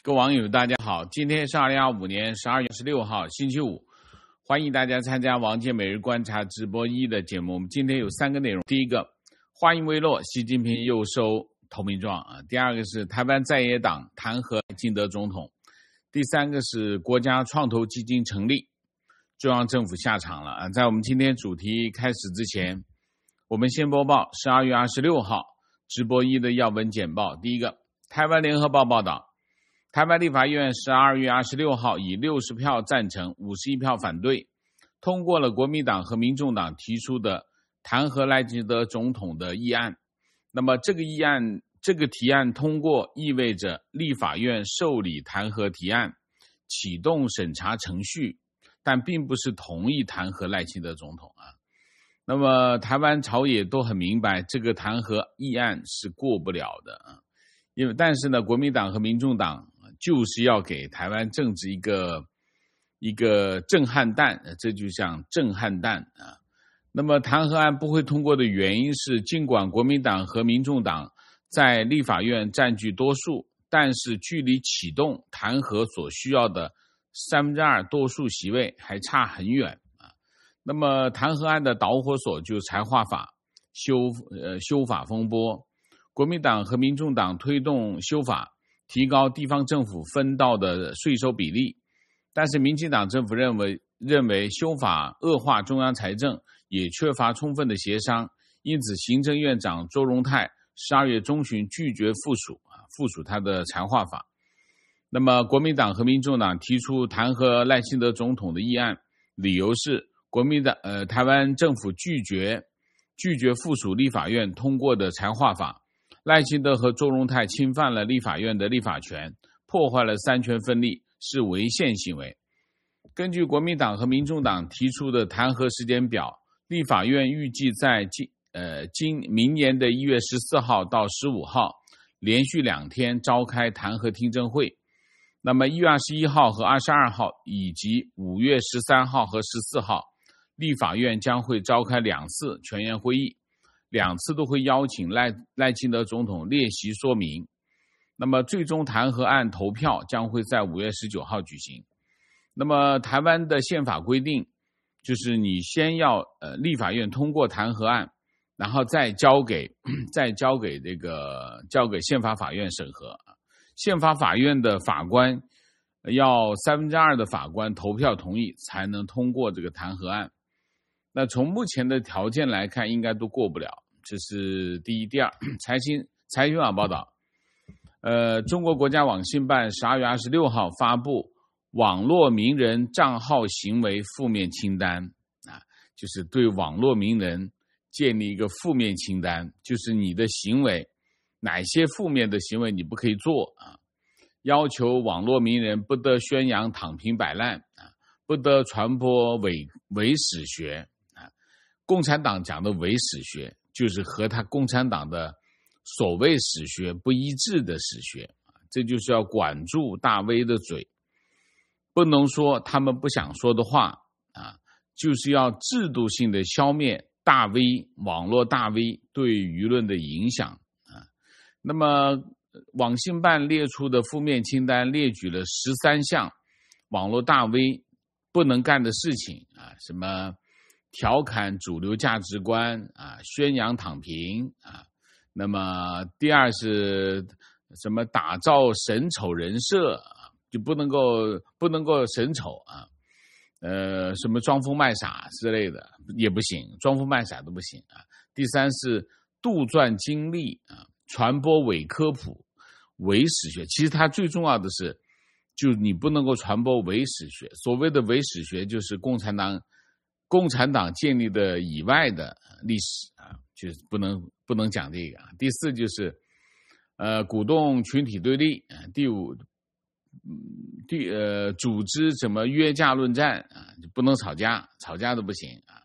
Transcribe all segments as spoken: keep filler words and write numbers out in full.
各位网友大家好，今天是二零二五年十二月十六号星期五，欢迎大家参加王健每日观察直播一的节目。我们今天有三个内容，第一个，话音未落，习近平又收投名状啊；第二个是台湾在野党弹劾金德总统；第三个是国家创投基金成立，中央政府下场了啊。在我们今天主题开始之前，我们先播报十二月二十六号直播一的要闻简报。第一个，台湾联合报报道，台湾立法院十二月二十六号以六十票赞成、五十一票反对，通过了国民党和民众党提出的弹劾赖清德总统的议案。那么这个议案，这个提案通过，意味着立法院受理弹劾提案，启动审查程序，但并不是同意弹劾赖清德总统啊。那么台湾朝野都很明白，这个弹劾议案是过不了的啊。因为但是呢，国民党和民众党就是要给台湾政治一个一个震撼弹，这就像震撼弹啊。那么弹劾案不会通过的原因是，尽管国民党和民众党在立法院占据多数，但是距离启动弹劾所需要的三分之二多数席位还差很远啊。那么弹劾案的导火索就是财划法修呃修法风波，国民党和民众党推动修法，提高地方政府分到的税收比例，但是民进党政府认为认为修法恶化中央财政，也缺乏充分的协商，因此行政院长周荣泰十二月中旬拒绝附属啊附属他的财划法。那么国民党和民众党提出弹劾赖清德总统的议案，理由是国民党呃台湾政府拒绝拒绝附属立法院通过的财划法，赖清德和周荣泰侵犯了立法院的立法权，破坏了三权分立，是违宪行为。根据国民党和民众党提出的弹劾时间表，立法院预计在今呃今明年的一月十四号到十五号连续两天召开弹劾听证会。那么一月二十一号和二十二号以及五月十三号和十四号，立法院将会召开两次全员会议，两次都会邀请赖赖清德总统列席说明。那么最终弹劾案投票将会在五月十九号举行。那么台湾的宪法规定，就是你先要呃立法院通过弹劾案，然后再交给再交给这个交给宪法法院审核。宪法法院的法官要三分之二的法官投票同意才能通过这个弹劾案。那从目前的条件来看，应该都过不了，这是第一。第二，财新财新网报道，呃，中国国家网信办十二月二十六号发布网络名人账号行为负面清单啊，就是对网络名人建立一个负面清单，就是你的行为哪些负面的行为你不可以做啊，要求网络名人不得宣扬躺平摆烂啊，不得传播伪伪史学。共产党讲的伪史学，就是和他共产党的所谓史学不一致的史学，这就是要管住大 V 的嘴，不能说他们不想说的话啊，就是要制度性的消灭大 V 网络大 V 对舆论的影响啊。那么网信办列出的负面清单列举了十三项网络大 V 不能干的事情啊，什么调侃主流价值观啊，宣扬躺平啊。那么第二是什么打造神丑人设啊，就不能够不能够神丑啊，呃，什么装疯卖傻之类的也不行，装疯卖傻都不行啊。第三是杜撰经历啊，传播伪科普、伪史学。其实它最重要的是，就你不能够传播伪史学。所谓的伪史学，就是共产党。共产党建立的以外的历史啊，就是不能不能讲这个啊。第四就是呃鼓动群体对立啊。第五第呃组织什么约架论战啊，就不能吵架，吵架都不行啊。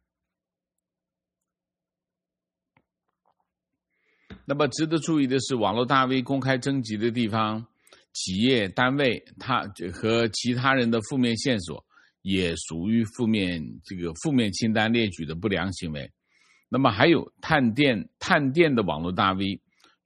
那么值得注意的是，网络大 V 公开征集的地方、企业单位，他和其他人的负面线索，也属于负面这个负面清单列举的不良行为。那么还有探店探店的网络大 V，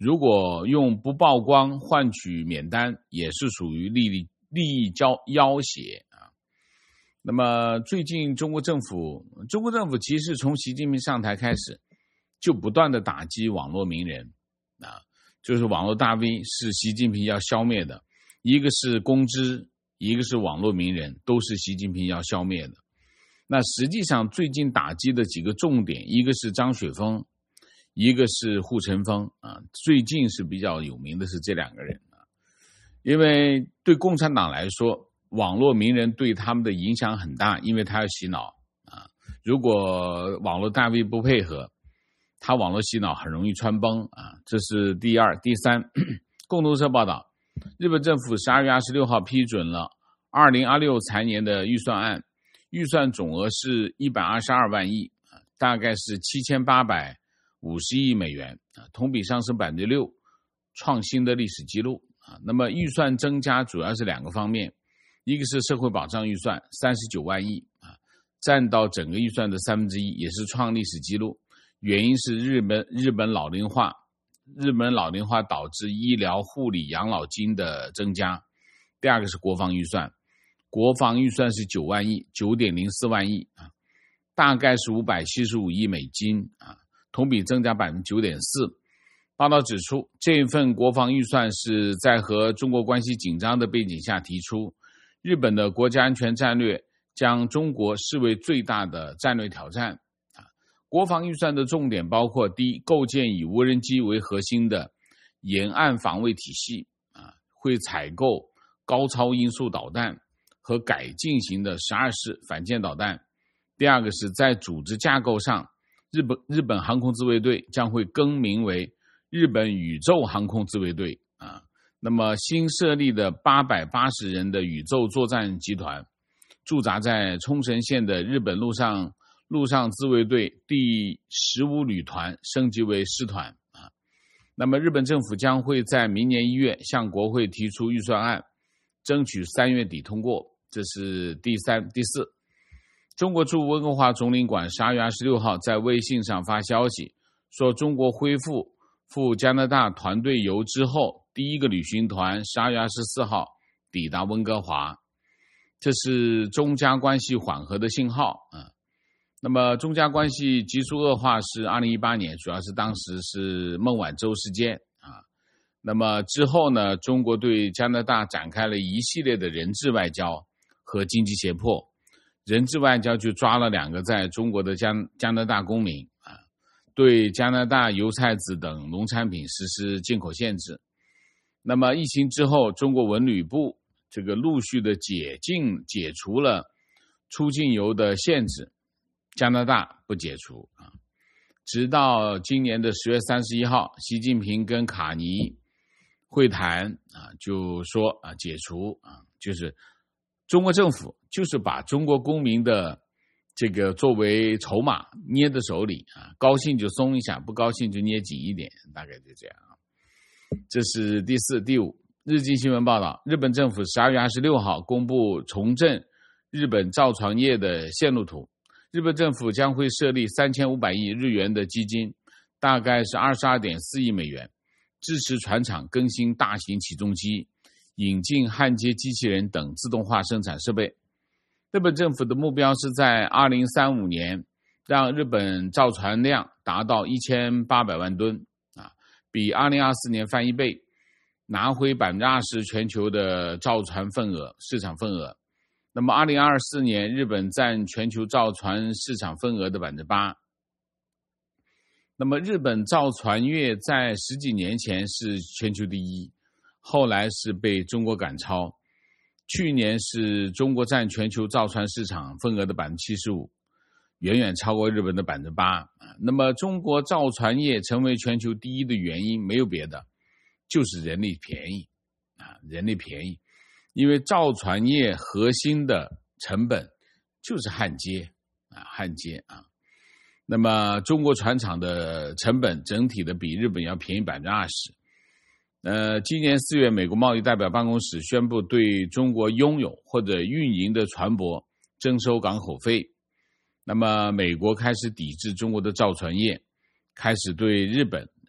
如果用不曝光换取免单，也是属于利益利益交要挟啊。那么最近中国政府，中国政府其实从习近平上台开始，就不断的打击网络名人啊，就是网络大 V 是习近平要消灭的，一个是公知，一个是网络名人，都是习近平要消灭的。那实际上最近打击的几个重点，一个是张雪峰，一个是护城锋啊，最近是比较有名的是这两个人啊，因为对共产党来说，网络名人对他们的影响很大，因为他要洗脑啊。如果网络大 V 不配合，他网络洗脑很容易穿崩啊。这是第二。第三，共同社报道，日本政府十二月二十六号批准了二零二六财年的预算案，预算总额是一百二十二万亿，大概是七千八百五十亿美元，同比上升百分之六，创新的历史记录啊。那么预算增加主要是两个方面。一个是社会保障预算三十九万亿啊，占到整个预算的三分之一，也是创历史记录。原因是日本日本老龄化，日本老龄化导致医疗、护理、养老金的增加。第二个是国防预算，国防预算是九万亿，九点零四万亿啊，大概是五百七十五亿美金啊，同比增加百分之九点四。报道指出，这份国防预算是在和中国关系紧张的背景下提出。日本的国家安全战略将中国视为最大的战略挑战。国防预算的重点包括：第一，构建以无人机为核心的沿岸防卫体系，会采购高超音速导弹和改进型的十二式反舰导弹。第二个是在组织架构上，日本日本航空自卫队将会更名为日本宇宙航空自卫队啊。那么新设立的八百八十人的宇宙作战集团，驻扎在冲绳县的日本陆上陆上自卫队第十五旅团升级为师团啊。那么日本政府将会在明年一月向国会提出预算案，争取三月底通过。这是第三。第四，中国驻温哥华总领馆十二月二十六号在微信上发消息说，中国恢复赴加拿大团队游之后，第一个旅行团十二月二十四号抵达温哥华，这是中加关系缓和的信号啊。那么中加关系急速恶化是二零一八年，主要是当时是孟晚舟事件啊。那么之后呢，中国对加拿大展开了一系列的人质外交和经济胁迫。人质外交就抓了两个在中国的加加拿大公民啊，对加拿大油菜籽等农产品实施进口限制。那么疫情之后，中国文旅部这个陆续的解禁解除了出境游的限制，加拿大不解除啊。直到今年的十月三十一号，习近平跟卡尼会谈啊，就说啊解除啊，就是中国政府就是把中国公民的这个作为筹码捏在手里啊，高兴就松一下，不高兴就捏紧一点，大概就这样啊。这是第四。第五，日经新闻报道，日本政府十二月二十六号公布重振日本造船业的线路图。日本政府将会设立三千五百亿日元的基金，大概是 二十二点四亿美元，支持船厂更新大型起重机，引进焊接机器人等自动化生产设备。日本政府的目标是在二零三五年让日本造船量达到一千八百万吨啊，比二零二四年翻一倍，拿回 百分之二十 全球的造船份额市场份额。那么二零二四年日本占全球造船市场份额的 百分之八。 那么日本造船业在十几年前是全球第一，后来是被中国赶超，去年是中国占全球造船市场份额的 百分之七十五， 远远超过日本的 百分之八。 那么中国造船业成为全球第一的原因没有别的，就是人力便宜啊，人力便宜。因为造船业核心的成本就是焊接啊，焊接啊。那么中国船厂的成本整体的比日本要便宜 百分之二十。呃，今年四月，美国贸易代表办公室宣布对中国拥有或者运营的船舶征收港口费。那么美国开始抵制中国的造船业，开始对日本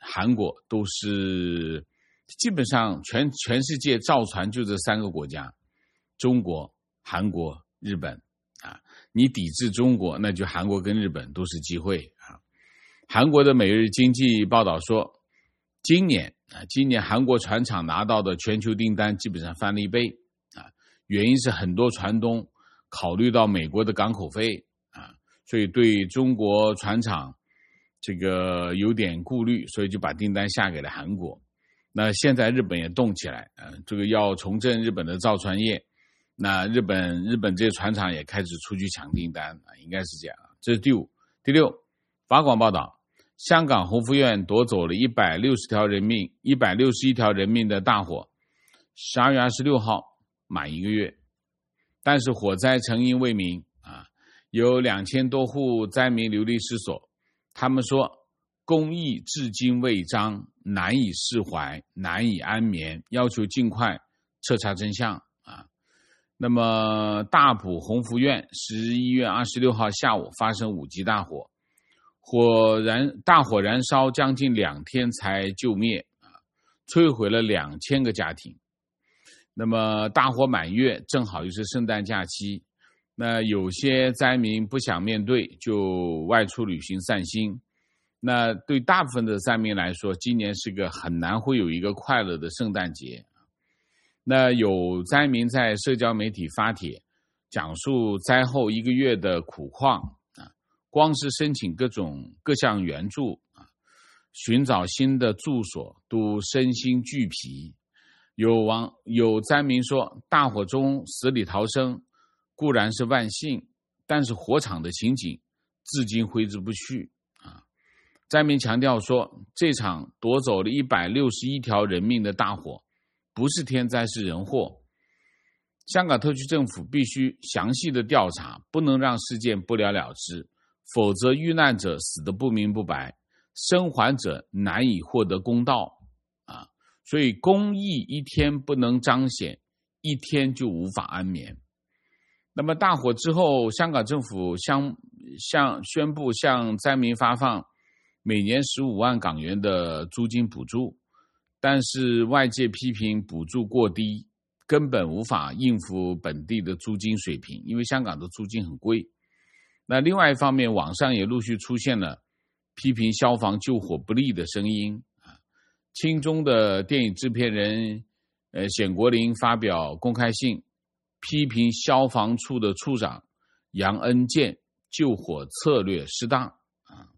韩国都是基本上全全世界造船就这三个国家，中国、韩国、日本啊。你抵制中国，那就韩国跟日本都是机会啊。韩国的每日经济报道说，今年啊，今年韩国船厂拿到的全球订单基本上翻了一倍啊，原因是很多船东考虑到美国的港口费啊，所以对中国船厂这个有点顾虑，所以就把订单下给了韩国。那现在日本也动起来，呃，这个要重振日本的造船业，那日本日本这些船厂也开始出去抢订单啊，应该是这样。这是第五。第六，法广报道，香港宏福院夺走了一百六十条人命，一百六十一条人命的大火，十二月二十六号满一个月，但是火灾成因未明啊，有两千多户灾民流离失所，他们说公义至今未彰，难以释怀，难以安眠，要求尽快彻查真相啊。那么大埔宏福院十一月二十六号下午发生五级大火，火燃大火燃烧将近两天才救灭啊，摧毁了两千个家庭。那么大火满月，正好又是圣诞假期，那有些灾民不想面对，就外出旅行散心。那对大部分的灾民来说，今年是个很难会有一个快乐的圣诞节。那有灾民在社交媒体发帖，讲述灾后一个月的苦况啊，光是申请各种各项援助啊，寻找新的住所都身心俱疲。有网有灾民说，大火中死里逃生固然是万幸，但是火场的情景至今挥之不去啊。灾民强调说，这场夺走了一百六十一条人命的大火不是天灾，是人祸。香港特区政府必须详细的调查，不能让事件不了了之，否则遇难者死得不明不白，生还者难以获得公道啊！所以公义一天不能彰显，一天就无法安眠。那么大火之后，香港政府向向宣布向灾民发放每年十五万港元的租金补助，但是外界批评补助过低，根本无法应付本地的租金水平，因为香港的租金很贵。那另外一方面，网上也陆续出现了批评消防救火不力的声音啊。清中的电影制片人呃冼国林发表公开信，批评消防处的处长杨恩健救火策略失当啊。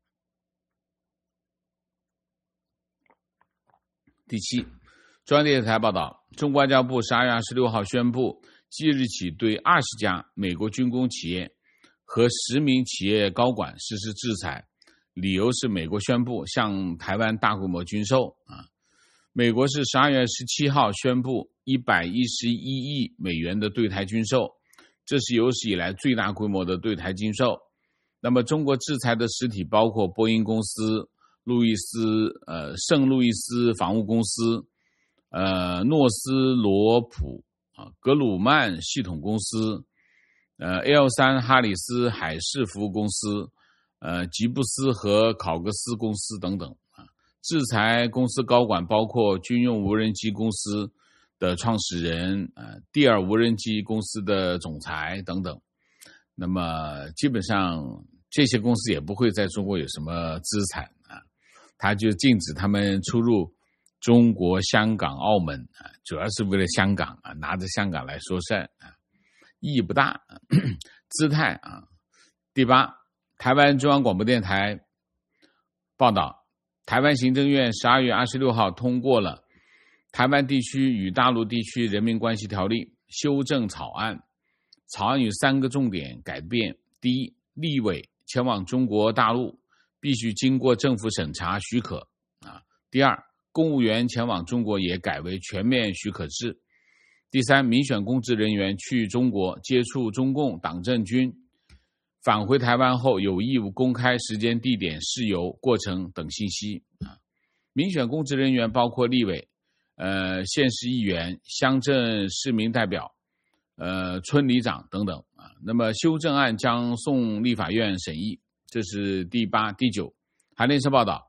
第七，中央电视台报道，中国外交部十二月二十六号宣布，即日起对二十家美国军工企业和十名企业高管实施制裁，理由是美国宣布向台湾大规模军售啊。美国是十二月十七号宣布一百一十一亿美元的对台军售，这是有史以来最大规模的对台军售。那么中国制裁的实体包括波音公司、路易斯呃圣路易斯防务公司、呃诺斯罗普啊格鲁曼系统公司、呃 L 三 哈里斯海事服务公司、呃吉布斯和考格斯公司等等啊。制裁公司高管包括军用无人机公司的创始人、呃蒂尔无人机公司的总裁等等。那么基本上这些公司也不会在中国有什么资产啊，他就禁止他们出入中国、香港、澳门啊，主要是为了香港啊，拿着香港来说事啊，意义不大。啊、姿态啊。第八，台湾中央广播电台报道，台湾行政院十二月二十六号通过了《台湾地区与大陆地区人民关系条例》修正草案。草案有三个重点改变：第一，立委前往中国大陆必须经过政府审查许可啊；第二，公务员前往中国也改为全面许可制；第三，民选公职人员去中国接触中共党政军，返回台湾后有义务公开时间、地点、事由、过程等信息啊。民选公职人员包括立委、呃县市议员、乡镇市民代表、呃村里长等等啊。那么修正案将送立法院审议，这是第八、第九。韩联社报道，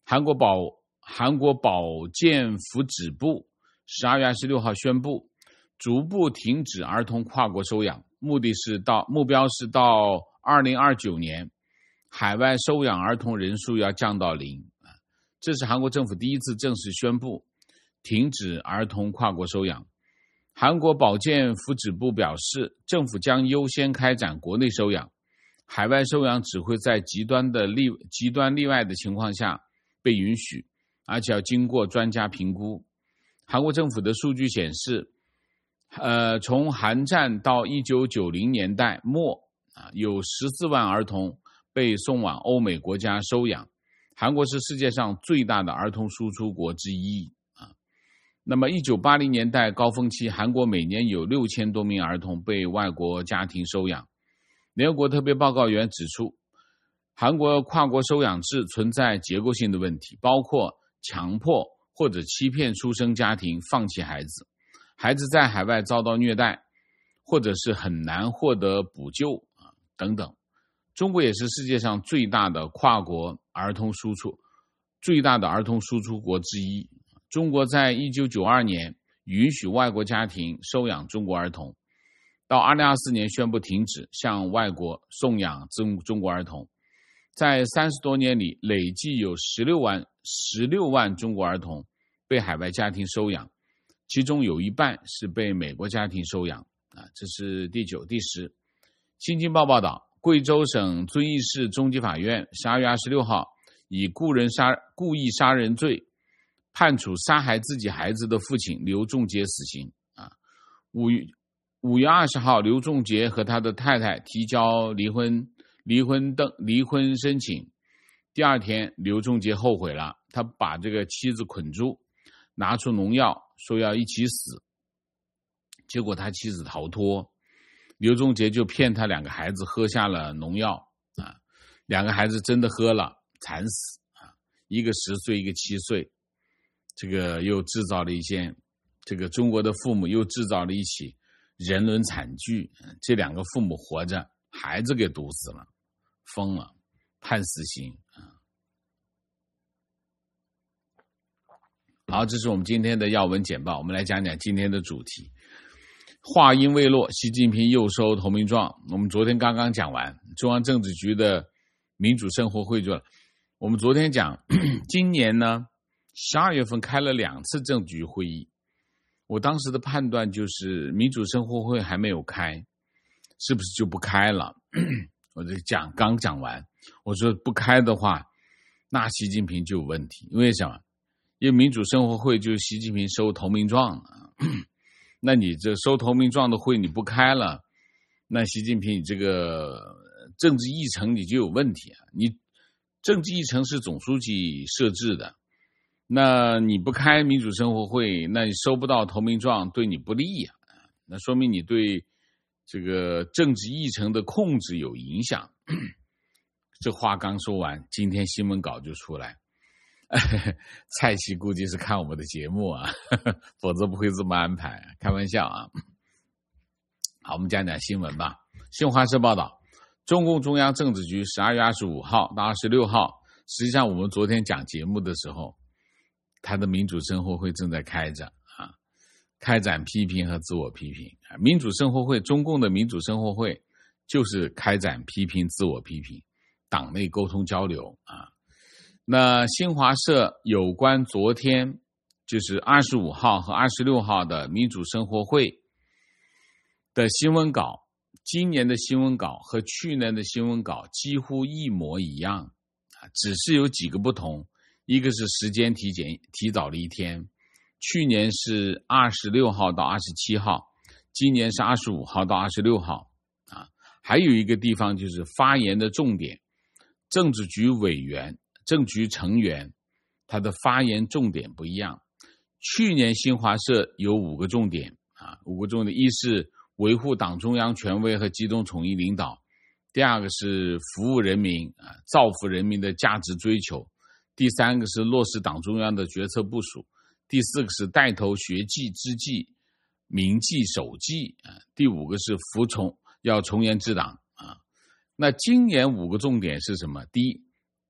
韩国保韩国保健福祉部十二月二十六号宣布，逐步停止儿童跨国收养，目的是到目标是到二零二九年，海外收养儿童人数要降到零。这是韩国政府第一次正式宣布停止儿童跨国收养。韩国保健福祉部表示，政府将优先开展国内收养，海外收养只会在极端的例极端例外的情况下被允许，而且要经过专家评估。韩国政府的数据显示，呃，从韩战到一九九零年代末啊，有十四万儿童被送往欧美国家收养。韩国是世界上最大的儿童输出国之一啊。那么一九八零年代高峰期，韩国每年有六千多名儿童被外国家庭收养。联合国特别报告员指出，韩国跨国收养制存在结构性的问题，包括强迫或者欺骗出生家庭放弃孩子，孩子在海外遭到虐待，或者是很难获得补救啊等等。中国也是世界上最大的跨国儿童输出最大的儿童输出国之一。中国在一九九二年允许外国家庭收养中国儿童，到二零二四年宣布停止向外国送养中中国儿童。在三十多年里，累计有十六万十六万中国儿童被海外家庭收养，其中有一半是被美国家庭收养啊。这是第九、第十。新京报报道，贵州省遵义市中级法院十二月二十六号以故人杀故意杀人罪判处杀害自己孩子的父亲刘仲杰死刑啊。五月五月二十号，刘仲杰和他的太太提交离婚离婚登离婚申请。第二天，刘仲杰后悔了，他把这个妻子捆住，拿出农药说要一起死，结果他妻子逃脱，刘仲杰就骗他两个孩子喝下了农药啊，两个孩子真的喝了，惨死啊，一个十岁，一个七岁。这个又制造了一件，这个中国的父母又制造了一起人伦惨剧，这两个父母活着，孩子给毒死了，疯了，判死刑啊。好，这是我们今天的要闻简报，我们来讲讲今天的主题。话音未落，习近平又收投名状。我们昨天刚刚讲完中央政治局的民主生活会就了。我们昨天讲，今年呢，十二月份开了两次政治局会议。我当时的判断就是民主生活会还没有开，是不是就不开了？我就讲刚讲完，我说不开的话，那习近平就有问题。为什么？因为民主生活会就是习近平收投名状啊。那你这收投名状的会你不开了，那习近平你这个政治议程你就有问题啊！你政治议程是总书记设置的，那你不开民主生活会，那你收不到投名状，对你不利啊！那说明你对这个政治议程的控制有影响。这话刚说完，今天新闻稿就出来。蔡奇估计是看我们的节目啊，否则不会这么安排，开玩笑啊。好，我们讲讲新闻吧。新华社报道，中共中央政治局十二月二十五号到二十六号，实际上我们昨天讲节目的时候，他的民主生活会正在开着啊，开展批评和自我批评。民主生活会，中共的民主生活会就是开展批评、自我批评，党内沟通交流啊。那新华社有关昨天就是二十五号和二十六号的民主生活会的新闻稿，今年的新闻稿和去年的新闻稿几乎一模一样，只是有几个不同，一个是时间提前提早了一天，去年是二十六号到二十七号，今年是二十五号到二十六号啊。还有一个地方就是发言的重点，政治局委员政局成员他的发言重点不一样。去年新华社有五个重点啊，五个重点，一是维护党中央权威和集中统一领导，第二个是服务人民啊，造福人民的价值追求，第三个是落实党中央的决策部署，第四个是带头学纪知纪明纪守纪啊，第五个是服从要从严治党啊。那今年五个重点是什么？第一，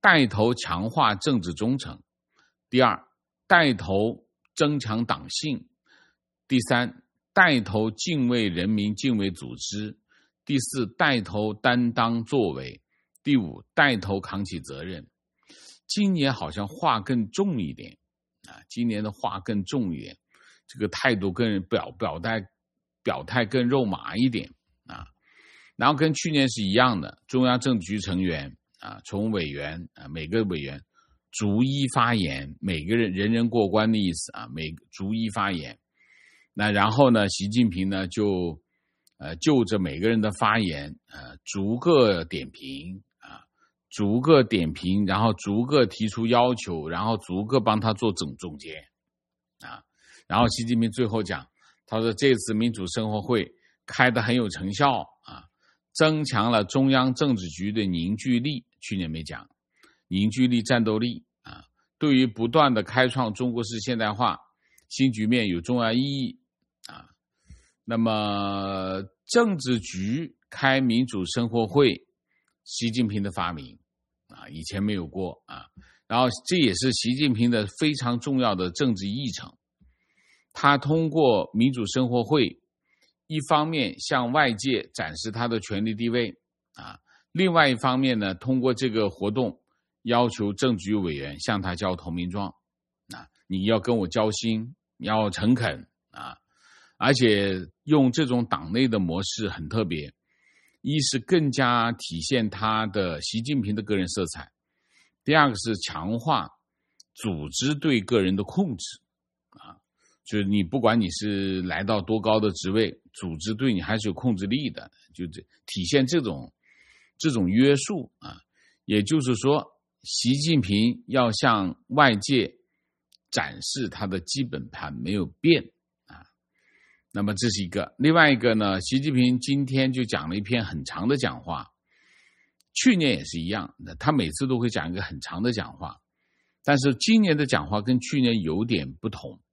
带头强化政治忠诚；第二，带头增强党性；第三，带头敬畏人民、敬畏组织；第四，带头担当作为；第五，带头扛起责任。今年好像话更重一点啊，今年的话更重一点，这个态度更表表态表态更肉麻一点啊。然后跟去年是一样的，中央政治局成员啊，从委员啊，每个委员逐一发言，每个人人人过关的意思啊，每逐一发言。那然后呢，习近平呢就呃就着每个人的发言呃逐个点评啊，逐个点评，然后逐个提出要求，然后逐个帮他做总总结啊。然后习近平最后讲，他说这次民主生活会开得很有成效啊。增强了中央政治局的凝聚力，去年没讲，凝聚力、战斗力啊，对于不断的开创中国式现代化新局面有重要意义啊。那么政治局开民主生活会，习近平的发明啊，以前没有过啊。然后这也是习近平的非常重要的政治议程，他通过民主生活会。一方面向外界展示他的权力地位啊，另外一方面呢，通过这个活动要求政治局委员向他交投名状啊，你要跟我交心，要诚恳啊，而且用这种党内的模式很特别，一是更加体现他的习近平的个人色彩，第二个是强化组织对个人的控制啊。就是你不管你是来到多高的职位，组织对你还是有控制力的，就体现这种这种约束啊。也就是说，习近平要向外界展示他的基本盘没有变啊。那么这是一个，另外一个呢，习近平今天就讲了一篇很长的讲话，去年也是一样，他每次都会讲一个很长的讲话，但是今年的讲话跟去年有点不同。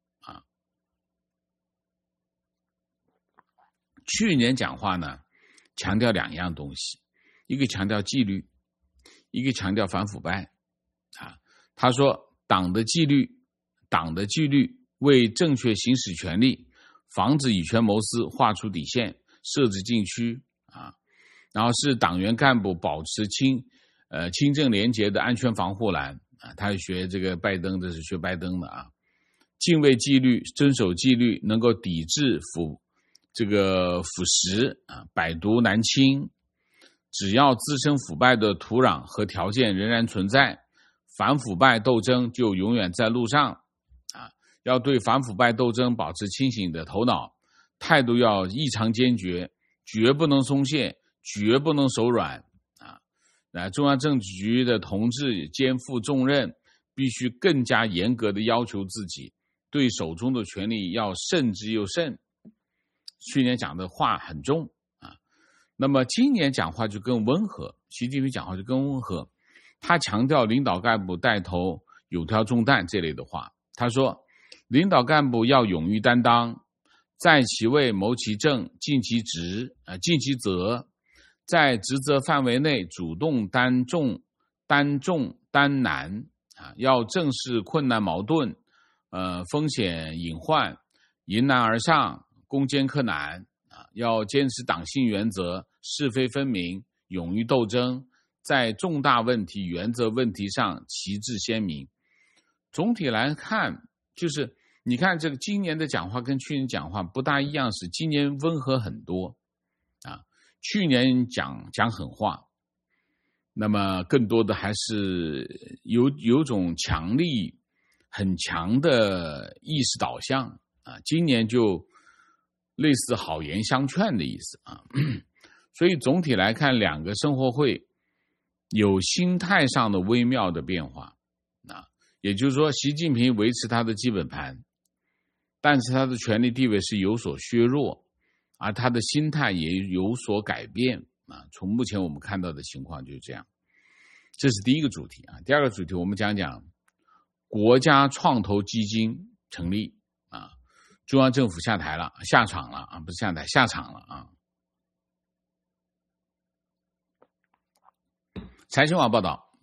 去年讲话呢，强调两样东西，一个强调纪律，一个强调反腐败啊。他说党的纪律，党的纪律为正确行使权力，防止以权谋私，划出底线，设置禁区啊。然后是党员干部保持清呃清正廉洁的安全防护栏啊。他是学这个拜登，这是学拜登的啊。敬畏纪律，遵守纪律，能够抵制腐。这个腐蚀啊，百毒难侵。只要滋生腐败的土壤和条件仍然存在，反腐败斗争就永远在路上啊！要对反腐败斗争保持清醒的头脑，态度要异常坚决，绝不能松懈，绝不能手软啊！那中央政治局的同志肩负重任，必须更加严格的要求自己，对手中的权力要慎之又慎。去年讲的话很重啊，那么今年讲话就更温和，习近平讲话就更温和，他强调领导干部带头有挑重担这类的话。他说，领导干部要勇于担当，在其位谋其政，尽其职呃尽其责，在职责范围内主动担重担重担难啊，要正视困难矛盾，呃风险隐患，迎难而上。攻坚克难啊，要坚持党性原则，是非分明，勇于斗争，在重大问题、原则问题上旗帜鲜明。总体来看，就是你看这个今年的讲话跟去年讲话不大一样，是今年温和很多啊，去年讲讲狠话，那么更多的还是有有种强力、很强的意识导向啊，今年就类似好言相劝的意思啊。所以总体来看，两个生活会有心态上的微妙的变化啊，也就是说，习近平维持他的基本盘，但是他的权力地位是有所削弱，而他的心态也有所改变啊。从目前我们看到的情况就是这样。这是第一个主题啊。第二个主题，我们讲讲国家创投基金成立啊，中央政府下台了，下场了啊，不是下台，下场了啊。财新网报道，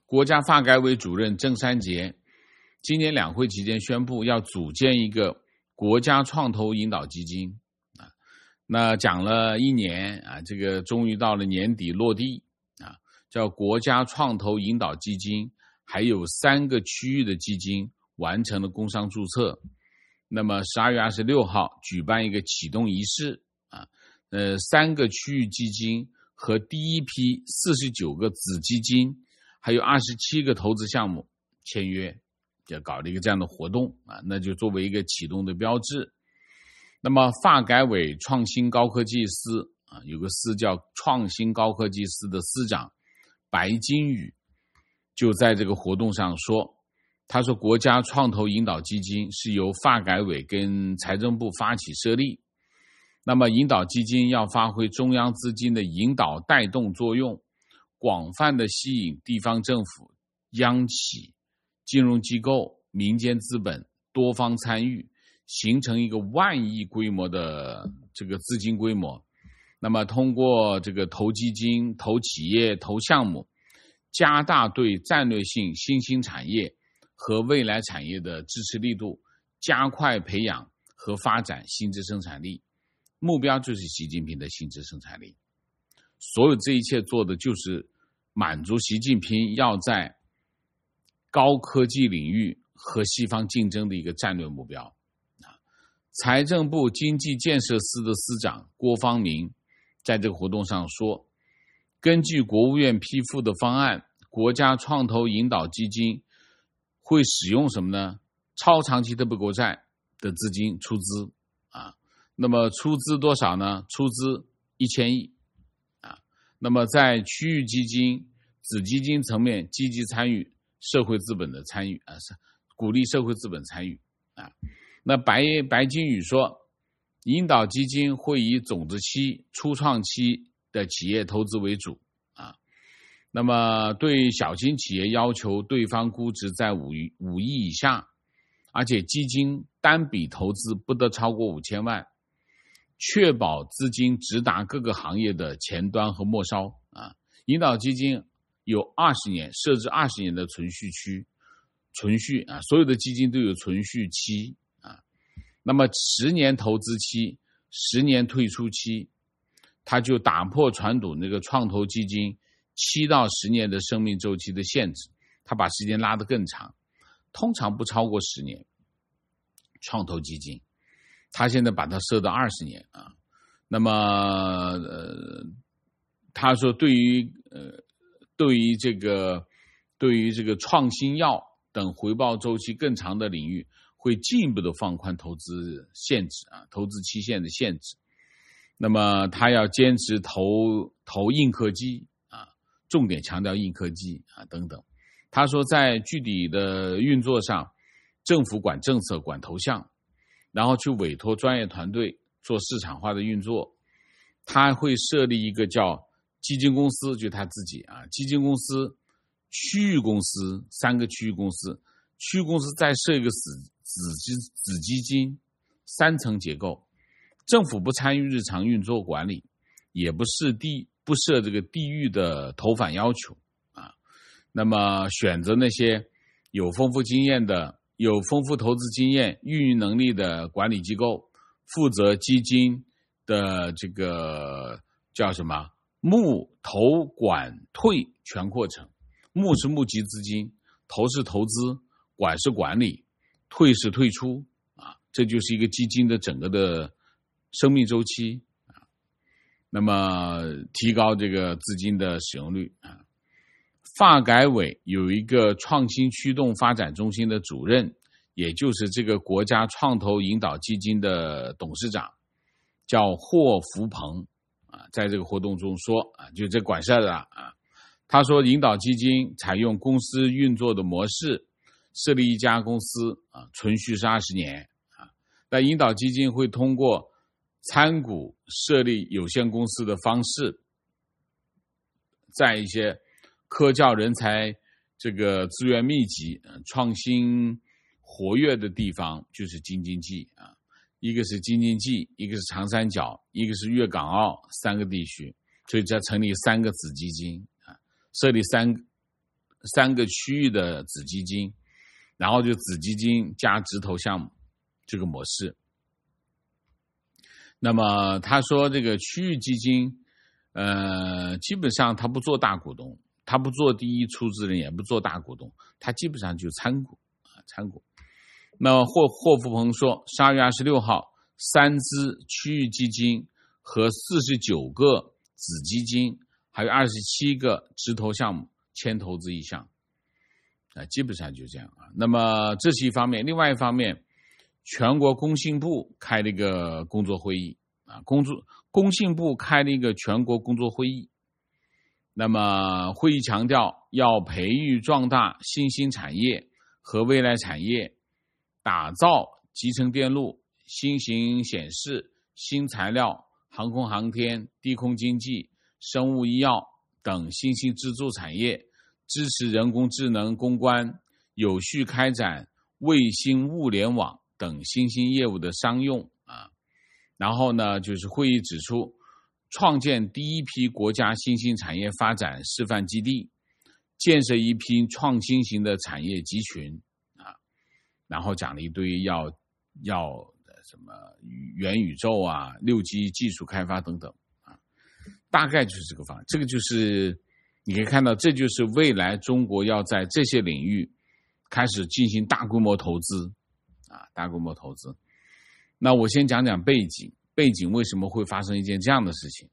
国家发改委主任郑三杰今年两会期间宣布要组建一个国家创投引导基金啊，那讲了一年啊，这个终于到了年底落地啊，叫国家创投引导基金，还有三个区域的基金完成了工商注册。那么十二月二十六号举办一个启动仪式啊，呃，三个区域基金和第一批四十九个子基金，还有二十七个投资项目签约，就搞了一个这样的活动啊，那就作为一个启动的标志。那么发改委创新高科技司啊，有个司叫创新高科技司的司长白金宇就在这个活动上说，他说国家创投引导基金是由发改委跟财政部发起设立，那么引导基金要发挥中央资金的引导带动作用，广泛的吸引地方政府、央企、金融机构、民间资本多方参与，形成一个万亿规模的这个资金规模。那么通过这个投基金、投企业、投项目，加大对战略性新兴产业和未来产业的支持力度，加快培养和发展新质生产力，目标就是习近平的新质生产力。所有这一切做的就是满足习近平要在高科技领域和西方竞争的一个战略目标。财政部经济建设司的司长郭方明在这个活动上说，根据国务院批复的方案，国家创投引导基金会使用什么呢？超长期特别国债的资金出资啊，那么出资多少呢？出资一千亿啊。那么在区域基金、子基金层面积极参与社会资本的参与啊，鼓励社会资本参与啊。那白白金宇说，引导基金会以种子期、初创期的企业投资为主啊。那么对小型企业要求对方估值在五亿五亿以下，而且基金单笔投资不得超过五千万，确保资金直达各个行业的前端和末梢啊。引导基金有二十年，设置二十年的存续期，存续啊，所有的基金都有存续期啊。那么十年投资期，十年退出期，它就打破传统那个创投基金七到十年的生命周期的限制，它把时间拉得更长，通常不超过十年。创投基金，它现在把它设到二十年啊。那么，呃，他说对于呃对于这个对于这个创新药等回报周期更长的领域，会进一步的放宽投资限制啊，投资期限的限制。那么他要坚持投投硬科技啊，重点强调硬科技啊等等。他说在具体的运作上，政府管政策管投向，然后去委托专业团队做市场化的运作。他会设立一个叫基金公司，就他自己啊，基金公司、区域公司，三个区域公司，区域公司再设一个子子基子基金，三层结构。政府不参与日常运作管理，也不是地不设这个地域的投反要求啊。那么选择那些有丰富经验的、有丰富投资经验、运营能力的管理机构，负责基金的这个叫什么募投管退全过程。募是募集资金，投是投资，管是管理，退是退出啊，这就是一个基金的整个的生命周期啊。那么提高这个资金的使用率啊。发改委有一个创新驱动发展中心的主任，也就是这个国家创投引导基金的董事长，叫霍福鹏啊，在这个活动中说啊，就这管事的啊，他说引导基金采用公司运作的模式，设立一家公司啊，存续是二十年啊。那引导基金会通过参股设立有限公司的方式，在一些科教人才这个资源密集、创新活跃的地方，就是京津冀啊。一个是京津冀，一个是长三角，一个是粤港澳三个地区，所以这成立三个子基金啊，设立三三个区域的子基金，然后就子基金加直投项目这个模式。那么他说这个区域基金呃，基本上他不做大股东，他不做第一出资人，也不做大股东，他基本上就参股啊，参股。那么霍霍福鹏说，十二月二十六号，三只区域基金和四十九个子基金，还有二十七个直投项目签投资意向，啊，基本上就这样啊。那么这是一方面，另外一方面，全国工信部开了一个工作会议啊，工作工信部开了一个全国工作会议。那么会议强调要培育壮大新兴产业和未来产业，打造集成电路、新型显示、新材料、航空航天、低空经济、生物医药等新兴支柱产业，支持人工智能攻关，有序开展卫星物联网等新兴业务的商用啊。然后呢，就是会议指出，创建第一批国家新兴产业发展示范基地，建设一批创新型的产业集群啊。然后讲了一堆要要什么元宇宙啊、六 G 技术开发等等啊，大概就是这个方案。这个就是你可以看到，这就是未来中国要在这些领域开始进行大规模投资啊，大规模投资。那我先讲讲背景，背景为什么会发生一件这样的事情？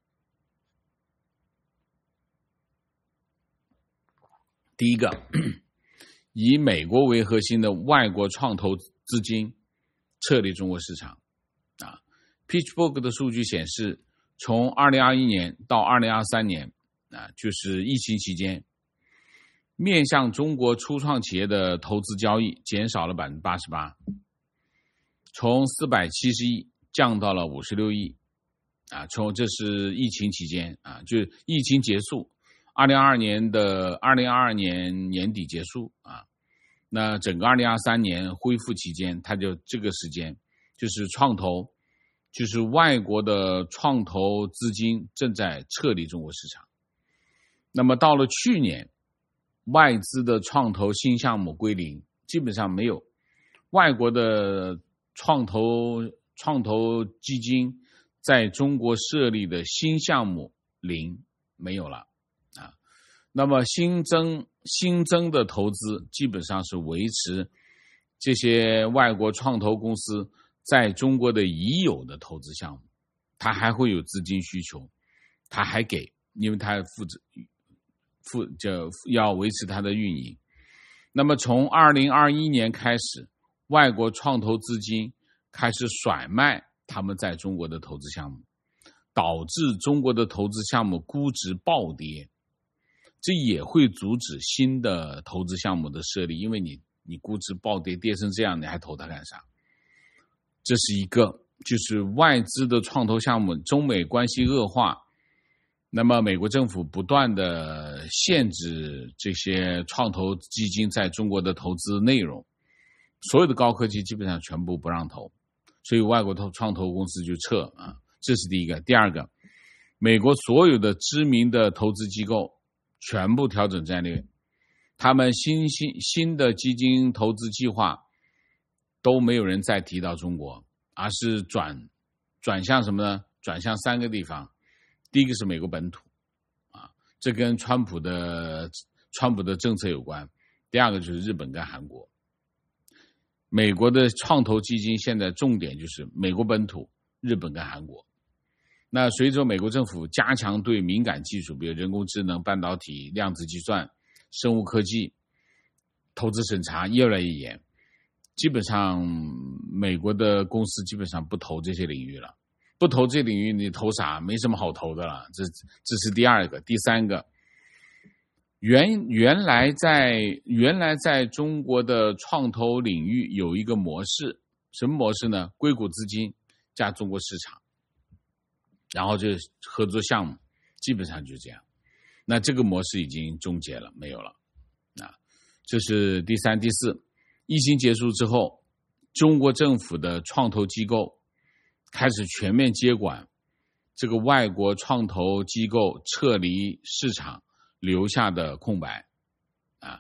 第一个，以美国为核心的外国创投资金撤离中国市场啊。PitchBook 的数据显示，从二零二一年到二零二三年啊，就是疫情期间，面向中国初创企业的投资交易减少了 百分之八十八， 从四百七十亿降到了五十六亿啊。从这是疫情期间啊，就是疫情结束，二零二二年的二零二二年年底结束啊。那整个二零二三年恢复期间，它就这个时间就是创投，就是外国的创投资金正在撤离中国市场。那么到了去年，外资的创投新项目归零，基本上没有外国的创投创投基金在中国设立的新项目零，没有了啊。那么新增新增的投资基本上是维持这些外国创投公司在中国的已有的投资项目，它还会有资金需求，它还给，因为它负责负就要维持它的运营。那么从二零二一年开始，外国创投资金开始甩卖他们在中国的投资项目，导致中国的投资项目估值暴跌，这也会阻止新的投资项目的设立，因为你你估值暴跌，跌成这样，你还投它干啥？这是一个，就是外资的创投项目，中美关系恶化，那么美国政府不断的限制这些创投基金在中国的投资内容，所有的高科技基本上全部不让投，所以外国投创投公司就撤啊，这是第一个。第二个，美国所有的知名的投资机构全部调整战略，他们新新新的基金投资计划都没有人再提到中国，而是转转向什么呢？转向三个地方。第一个是美国本土啊，这跟川普的川普的政策有关。第二个就是日本跟韩国。美国的创投基金现在重点就是美国本土、日本跟韩国。那随着美国政府加强对敏感技术，比如人工智能、半导体、量子计算、生物科技投资审查越来越严，基本上美国的公司基本上不投这些领域了。不投这领域你投啥？没什么好投的了。这这是第二个。第三个，原原来在原来在中国的创投领域有一个模式，什么模式呢？硅谷资金加中国市场，然后就合作项目，基本上就这样。那这个模式已经终结了，没有了。啊，这是第三、第四。疫情结束之后，中国政府的创投机构开始全面接管这个外国创投机构撤离市场留下的空白啊，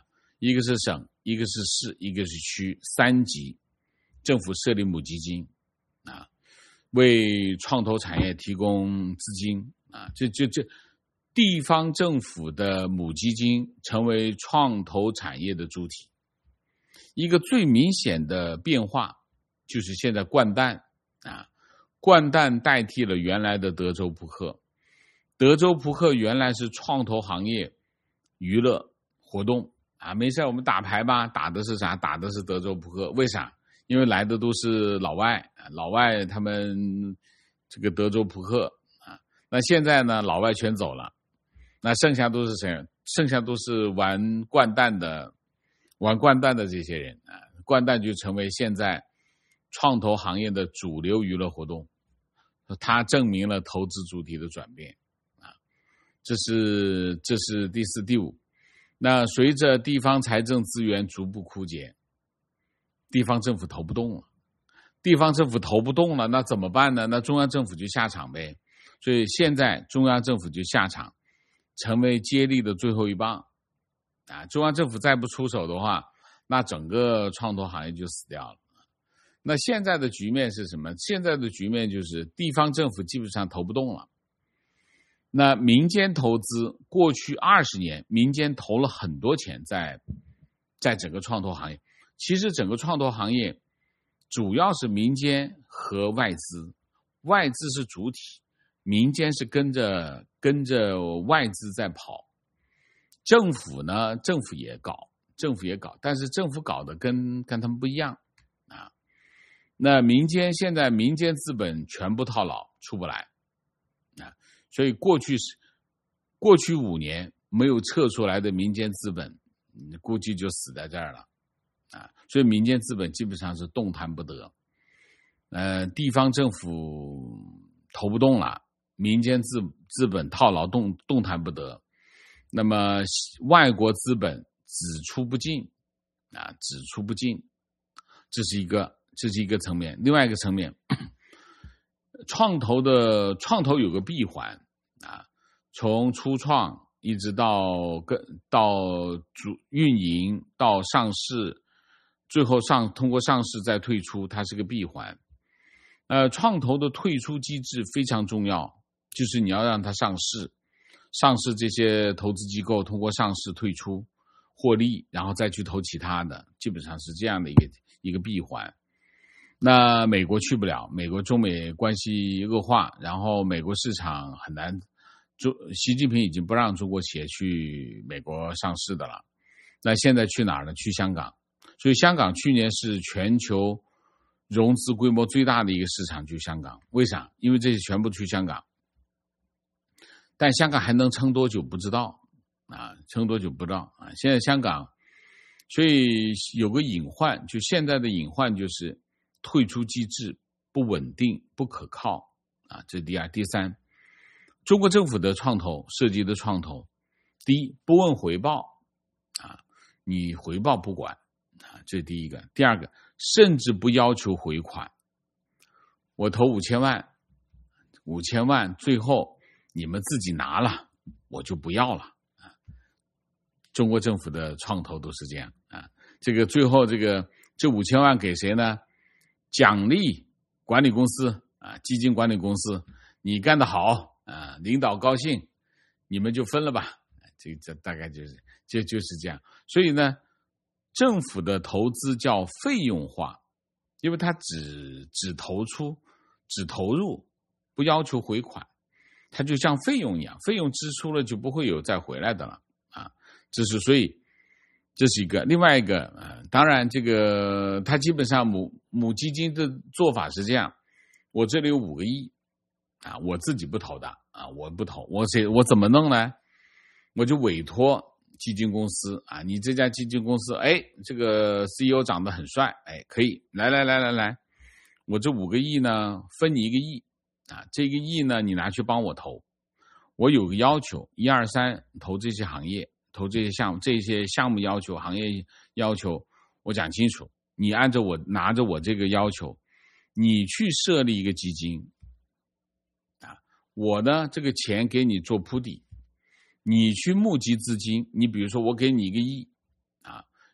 一个是省，一个是市，一个是区，三级政府设立母基金啊，为创投产业提供资金啊，这这这地方政府的母基金成为创投产业的主体。一个最明显的变化就是现在掼蛋啊，掼蛋代替了原来的德州扑克。德州扑克原来是创投行业娱乐活动啊，没事我们打牌吧，打的是啥？打的是德州扑克。为啥？因为来的都是老外，老外他们这个德州扑克啊。那现在呢，老外全走了，那剩下都是谁？剩下都是玩掼蛋的，玩掼蛋的这些人啊，掼蛋就成为现在创投行业的主流娱乐活动，它证明了投资主体的转变啊。这是这是第四、第五。那随着地方财政资源逐步枯竭，地方政府投不动了，地方政府投不动了，那怎么办呢？那中央政府就下场呗。所以现在中央政府就下场，成为接力的最后一棒啊！中央政府再不出手的话，那整个创投行业就死掉了。那现在的局面是什么？现在的局面就是地方政府基本上投不动了。那民间投资，过去二十年，民间投了很多钱在在整个创投行业。其实整个创投行业主要是民间和外资，外资是主体，民间是跟着跟着外资在跑。政府呢，政府也搞，政府也搞，但是政府搞的跟跟他们不一样啊。那民间现在民间资本全部套牢，出不来啊。所以过去是过去五年没有撤出来的民间资本，估计就死在这儿了啊。所以民间资本基本上是动弹不得，呃，地方政府投不动了，民间资资本套牢动动弹不得，那么外国资本只出不进啊，只出不进，这是一个这是一个层面。另外一个层面，创投的创投有个闭环啊，从初创一直到跟到主运营到上市，最后上通过上市再退出，它是个闭环。呃，创投的退出机制非常重要，就是你要让它上市，上市这些投资机构通过上市退出获利，然后再去投其他的，基本上是这样的一个一个闭环。那美国去不了，美国中美关系恶化，然后美国市场很难，中习近平已经不让中国企业去美国上市的了。那现在去哪儿呢？去香港。所以香港去年是全球融资规模最大的一个市场，就香港。为啥？因为这些全部去香港。但香港还能撑多久不知道啊，撑多久不知道啊。现在香港，所以有个隐患，就现在的隐患就是退出机制不稳定、不可靠啊，这是第二。第三，中国政府的创投涉及的创投，第一不问回报啊，你回报不管啊，这是第一个。第二个，甚至不要求回款。我投五千万，五千万最后你们自己拿了，我就不要了啊。中国政府的创投都是这样啊。这个最后这个这五千万给谁呢？奖励管理公司啊，基金管理公司，你干得好啊，领导高兴，你们就分了吧。这这大概就是就就是这样。所以呢，政府的投资叫费用化，因为它只只投出，只投入，不要求回款，它就像费用一样，费用支出了就不会有再回来的了啊。这是所以。这是一个，另外一个，呃，当然这个它基本上母母基金的做法是这样，我这里有五个亿，啊，我自己不投的啊，我不投，我谁我怎么弄呢？我就委托基金公司啊，你这家基金公司，哎，这个 C E O 长得很帅，哎，可以，来来来来来，我这五个亿呢，分你一个亿，啊，这个亿呢，你拿去帮我投，我有个要求，一二三，投这些行业。投这些项目，这些项目要求、行业要求，我讲清楚。你按照我拿着我这个要求，你去设立一个基金，啊，我呢这个钱给你做铺底，你去募集资金。你比如说，我给你一个亿，啊，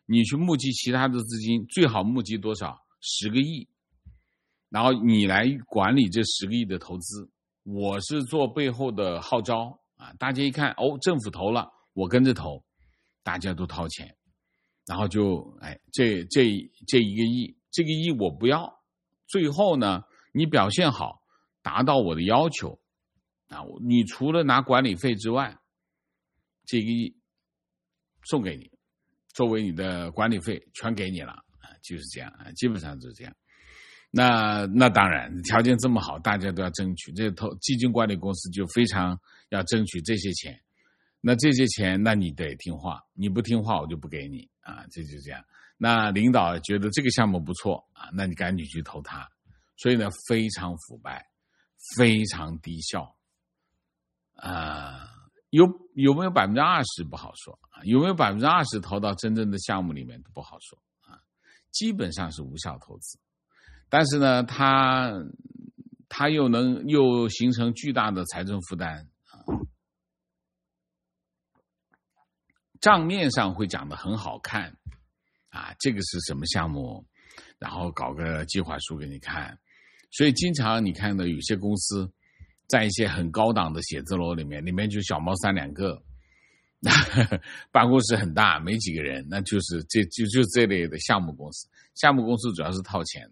你去募集其他的资金，最好募集多少？十个亿，然后你来管理这十个亿的投资。我是做背后的号召啊，大家一看哦，政府投了，我跟着投，大家都掏钱，然后就哎，这这这一个亿，这个亿我不要，最后呢，你表现好，达到我的要求啊，你除了拿管理费之外，这个亿送给你，作为你的管理费全给你了啊，就是这样啊，基本上就是这样。那那当然，条件这么好，大家都要争取。这投基金管理公司就非常要争取这些钱。那这些钱，那你得听话，你不听话，我就不给你啊，这就这样。那领导觉得这个项目不错啊，那你赶紧去投它。所以呢，非常腐败，非常低效。啊、呃，有有没有百分之二十不好说啊？有没有百分之二十投到真正的项目里面不好说啊？基本上是无效投资。但是呢，它它又能又形成巨大的财政负担啊，账面上会讲得很好看啊，这个是什么项目，然后搞个计划书给你看，所以经常你看到有些公司在一些很高档的写字楼里面，里面就小猫三两个，办公室很大，没几个人，那就是这就就这类的项目公司，项目公司主要是套钱的。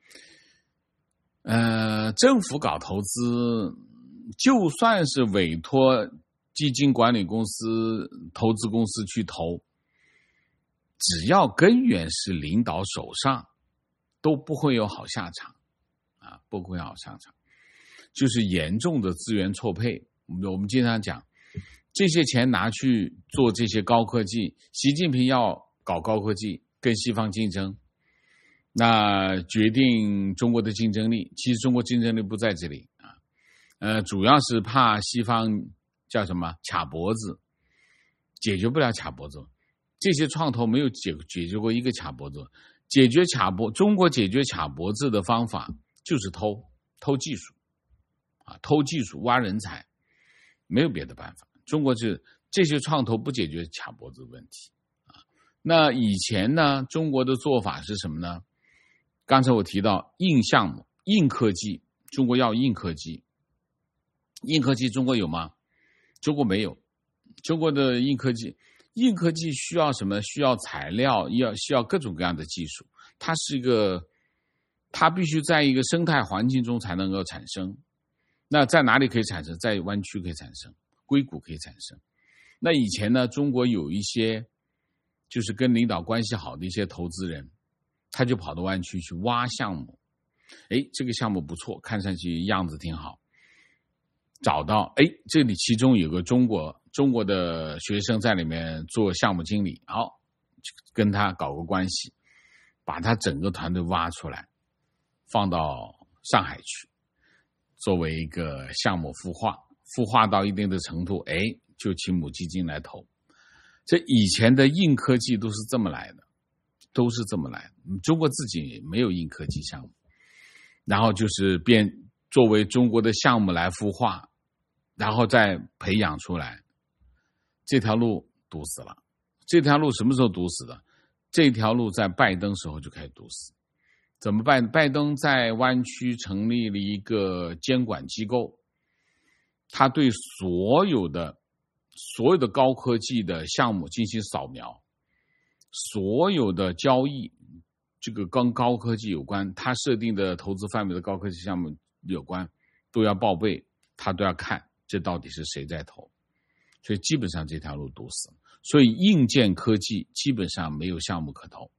呃，政府搞投资，就算是委托基金管理公司、投资公司去投，只要根源是领导手上，都不会有好下场，啊，不会有好下场，就是严重的资源错配。我们经常讲，这些钱拿去做这些高科技，习近平要搞高科技，跟西方竞争。那决定中国的竞争力，其实中国竞争力不在这里啊，呃，主要是怕西方叫什么卡脖子，解决不了卡脖子，这些创投没有解解决过一个卡脖子，解决卡脖，中国解决卡脖子的方法就是偷偷技术啊，偷技术挖人才，没有别的办法。中国是这些创投不解决卡脖子问题啊。那以前呢，中国的做法是什么呢？刚才我提到硬项目、硬科技，中国要硬科技。硬科技中国有吗？中国没有。中国的硬科技，硬科技需要什么？需要材料，要需要各种各样的技术。它是一个，它必须在一个生态环境中才能够产生。那在哪里可以产生？在湾区可以产生，硅谷可以产生。那以前呢，中国有一些就是跟领导关系好的一些投资人，他就跑到湾区去挖项目，哎，这个项目不错，看上去样子挺好，找到，哎，这里其中有个中国中国的学生在里面做项目经理，好，跟他搞个关系，把他整个团队挖出来，放到上海去，作为一个项目孵化，孵化到一定的程度，哎，就请母基金来投。这以前的硬科技都是这么来的。都是这么来的，中国自己没有硬科技项目，然后就是变作为中国的项目来孵化，然后再培养出来，这条路堵死了。这条路什么时候堵死的？这条路在拜登时候就开始堵死。怎么办？拜登在湾区成立了一个监管机构，他对所有的所有的高科技的项目进行扫描。所有的交易，这个跟高科技有关，他设定的投资范围的高科技项目有关，都要报备，他都要看这到底是谁在投，所以基本上这条路堵死了。所以硬件科技基本上没有项目可投。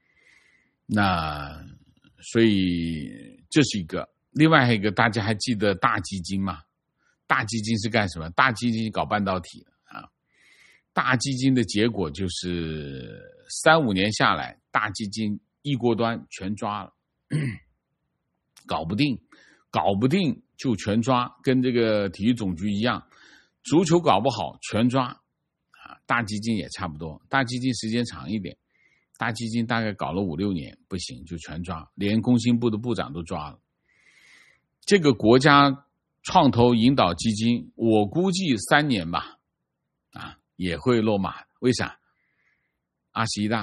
那所以这是一个，另外还有一个，大家还记得大基金吗？大基金是干什么？大基金搞半导体的啊。大基金的结果就是三五年下来，大基金一锅端全抓了，搞不定，搞不定就全抓，跟这个体育总局一样，足球搞不好全抓啊。大基金也差不多，大基金时间长一点，大基金大概搞了五六年不行就全抓，连工信部的部长都抓了。这个国家创投引导基金，我估计三年吧，啊。也会落马，为啥？二十一大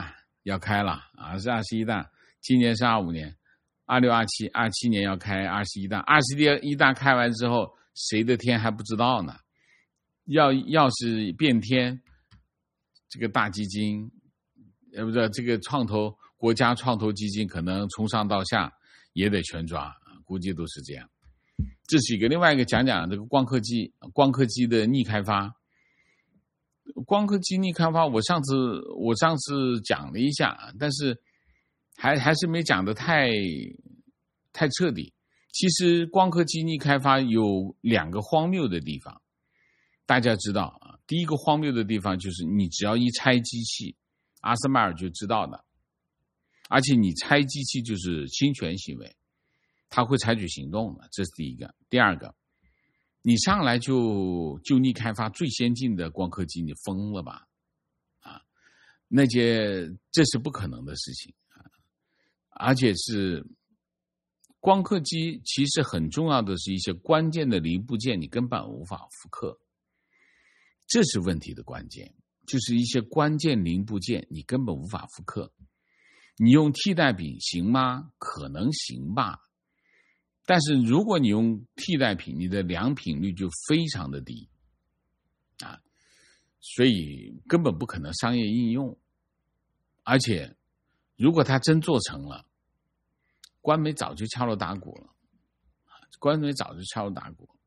要开了啊，是二十一大，今年是二五年，二六二七，二七年要开二十一大，二十一大开完之后，谁的天还不知道呢？要要是变天，这个大基金，呃，不是这个创投国家创投基金，可能从上到下也得全抓，估计都是这样。这是一个，另外一个讲讲这个光刻机，光刻机的逆开发。光刻机逆开发，我上次我上次讲了一下，但是还还是没讲得太太彻底。其实光刻机逆开发有两个荒谬的地方，大家知道啊。第一个荒谬的地方就是你只要一拆机器，阿斯麦尔就知道的，而且你拆机器就是侵权行为，他会采取行动的，这是第一个。第二个，你上来就就逆开发最先进的光刻机，你疯了吧？啊，那些这是不可能的事情啊！而且是光刻机，其实很重要的是一些关键的零部件，你根本无法复刻，这是问题的关键。就是一些关键零部件，你根本无法复刻。你用替代品行吗？可能行吧。但是如果你用替代品，你的良品率就非常的低啊，所以根本不可能商业应用。而且如果它真做成了，官媒早就敲锣打鼓了，官媒早就敲锣打鼓了。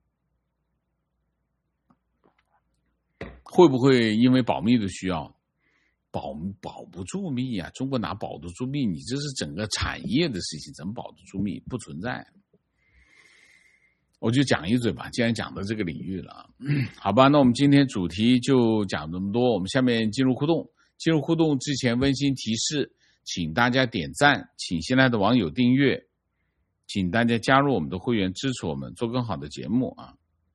会不会因为保密的需要，保保不住密啊？中国哪保得住密？你这是整个产业的事情，怎么保得住密？不存在。我就讲一嘴吧，既然讲到这个领域了，好吧，那我们今天主题就讲这么多，我们下面进入互动。进入互动之前温馨提示，请大家点赞，请新来的网友订阅，请大家加入我们的会员，支持我们做更好的节目啊。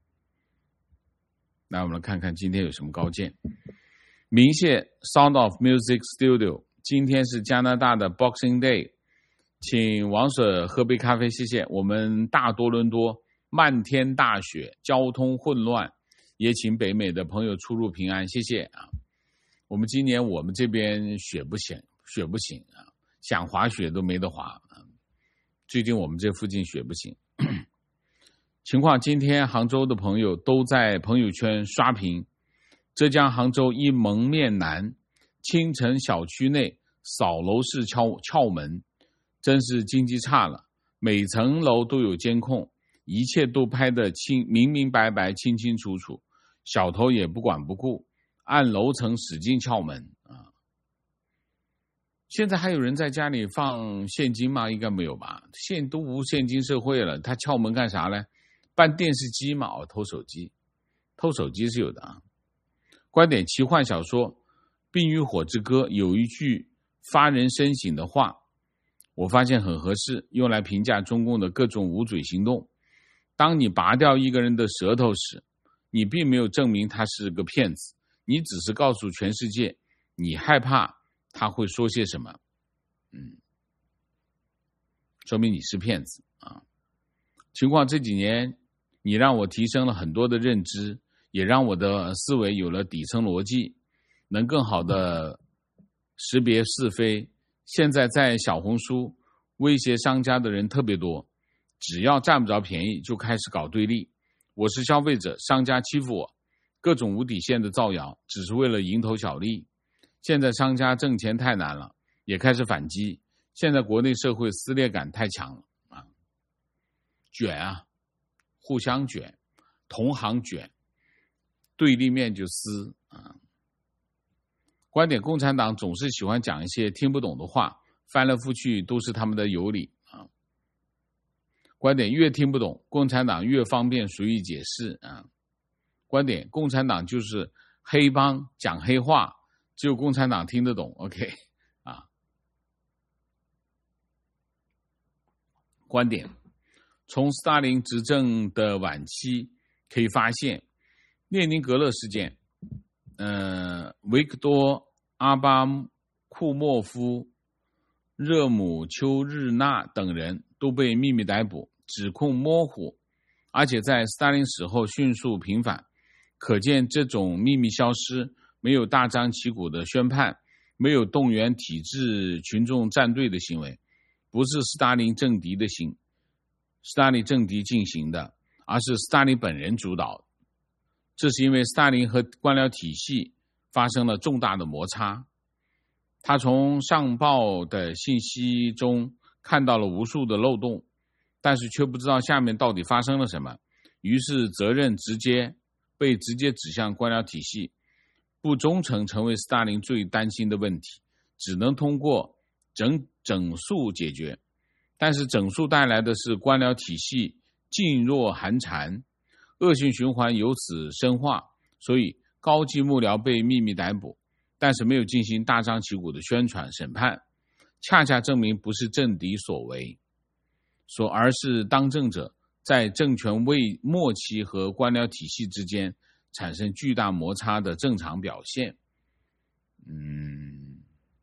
来，我们来看看今天有什么高见。明谢 Sound of Music Studio， 今天是加拿大的 Boxing Day， 请王婶喝杯咖啡，谢谢。我们大多伦多漫天大雪，交通混乱，也请北美的朋友出入平安，谢谢啊。我们今年我们这边雪不行，雪不行啊，想滑雪都没得滑啊。最近我们这附近雪不行。情况，今天杭州的朋友都在朋友圈刷屏，浙江杭州一蒙面南清晨小区内扫楼式敲撬门，真是经济差了，每层楼都有监控，一切都拍得清明明白白清清楚楚，小偷也不管不顾，按楼层使劲撬门啊！现在还有人在家里放现金吗？应该没有吧，现都无现金社会了，他撬门干啥呢？办电视机嘛，哦，偷手机，偷手机是有的啊。观点奇幻小说《冰与火之歌》有一句发人深省的话，我发现很合适，用来评价中共的各种无嘴行动。当你拔掉一个人的舌头时，你并没有证明他是个骗子，你只是告诉全世界，你害怕他会说些什么，嗯，说明你是骗子啊。情况这几年，你让我提升了很多的认知，也让我的思维有了底层逻辑，能更好的识别是非。现在在小红书威胁商家的人特别多，只要占不着便宜就开始搞对立。我是消费者，商家欺负我，各种无底线的造谣，只是为了蝇头小利。现在商家挣钱太难了，也开始反击。现在国内社会撕裂感太强了啊，卷啊，互相卷，同行卷，对立面就撕啊。观点，共产党总是喜欢讲一些听不懂的话，翻来覆去都是他们的有理啊。观点，越听不懂，共产党越方便随意解释啊。观点，共产党就是黑帮讲黑话，只有共产党听得懂 ，OK 啊。观点，从斯大林执政的晚期可以发现，列宁格勒事件，呃，维克多·阿巴库莫夫、热姆丘日纳等人都被秘密逮捕，指控模糊，而且在斯大林死后迅速平反。可见这种秘密消失，没有大张旗鼓的宣判， 没有动员体制群众站队的行为，不是斯大林政敌的行，斯大林政敌进行的，而是斯大林本人主导。这是因为斯大林和官僚体系发生了重大的摩擦，他从上报的信息中看到了无数的漏洞，但是却不知道下面到底发生了什么，于是责任直接被直接指向官僚体系，不忠诚成为斯大林最担心的问题，只能通过整整肃解决。但是整肃带来的是官僚体系噤若寒蝉，恶性循环由此深化，所以高级幕僚被秘密逮捕，但是没有进行大张旗鼓的宣传审判，恰恰证明不是政敌所为，所而是当政者在政权未末期和官僚体系之间产生巨大摩擦的正常表现。嗯，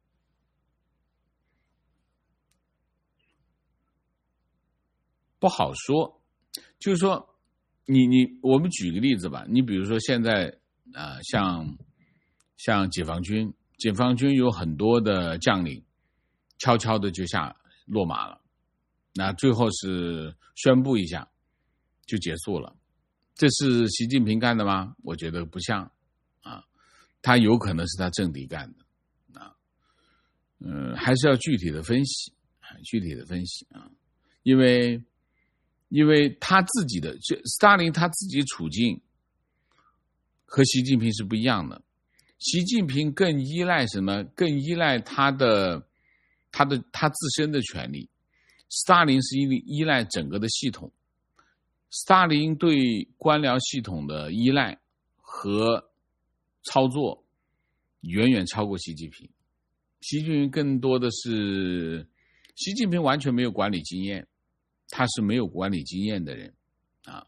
不好说，就是说，你你我们举个例子吧，你比如说现在啊、呃，像像解放军，解放军有很多的将领悄悄的就下落马了，那最后是宣布一下就结束了。这是习近平干的吗？我觉得不像啊，他有可能是他政敌干的啊，嗯，还是要具体的分析，具体的分析啊，因为因为他自己的斯大林他自己处境和习近平是不一样的，习近平更依赖什么？更依赖他的他的他自身的权利，斯大林是依依赖整个的系统。斯大林对官僚系统的依赖和操作远远超过习近平。习近平更多的是，习近平完全没有管理经验，他是没有管理经验的人啊。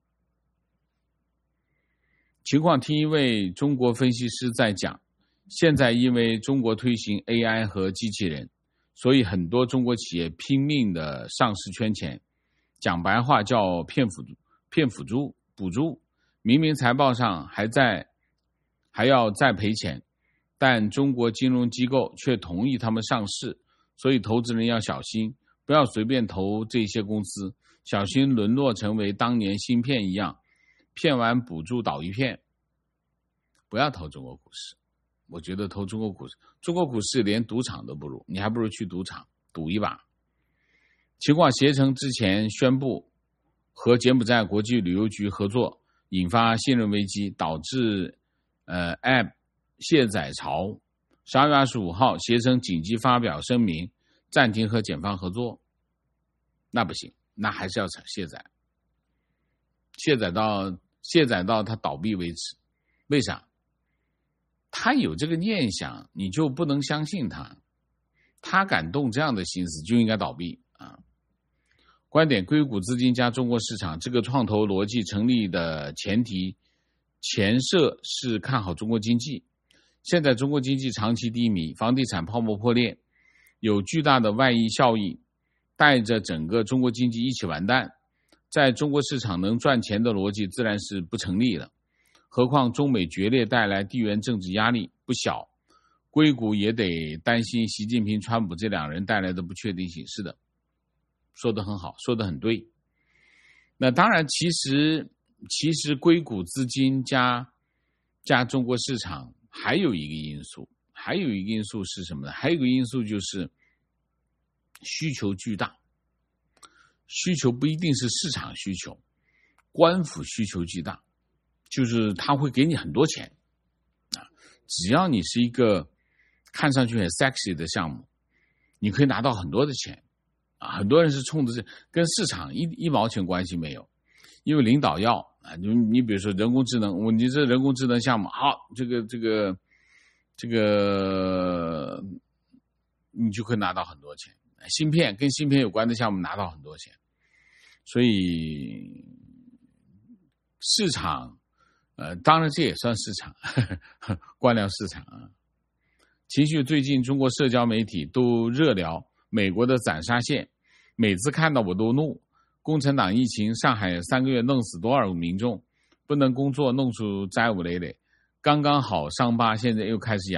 情况听一位中国分析师在讲，现在因为中国推行 A I 和机器人，所以很多中国企业拼命的上市圈钱，讲白话叫骗辅骗辅助补助，明明财报上还在还要再赔钱，但中国金融机构却同意他们上市，所以投资人要小心，不要随便投这些公司，小心沦落成为当年芯片一样，骗完补助倒一片。不要投中国股市，我觉得投中国股市，中国股市连赌场都不如，你还不如去赌场赌一把。情况携程之前宣布和柬埔寨国际旅游局合作，引发信任危机，导致呃 App 卸载潮。十二月二十五号，携程紧急发表声明，暂停和检方合作。那不行，那还是要卸载，卸载到卸载到它倒闭为止。为啥？他有这个念想，你就不能相信他，他敢动这样的心思，就应该倒闭啊！观点：硅谷资金加中国市场这个创投逻辑成立的前提前设是看好中国经济。现在中国经济长期低迷，房地产泡沫破裂，有巨大的外溢效益，带着整个中国经济一起完蛋。在中国市场能赚钱的逻辑自然是不成立的。何况中美决裂带来地缘政治压力不小，硅谷也得担心习近平、川普这两人带来的不确定性。是的，说得很好，说得很对。那当然，其实其实硅谷资金加加中国市场还有一个因素，还有一个因素是什么呢？还有一个因素就是需求巨大。需求不一定是市场需求，官府需求巨大。就是他会给你很多钱啊，只要你是一个看上去很 sexy 的项目，你可以拿到很多的钱啊。很多人是冲着这跟市场一一毛钱关系没有，因为领导要啊，你你比如说人工智能，我你这人工智能项目好，这个这个这个你就可以拿到很多钱。芯片跟芯片有关的项目拿到很多钱，所以市场。呃，当然这也算市场，呵呵官僚市场啊。情绪最近中国社交媒体都热聊美国的斩杀线，每次看到我都怒。共产党疫情，上海三个月弄死多少个民众，不能工作，弄出债务累累，刚刚好伤疤现在又开始痒了。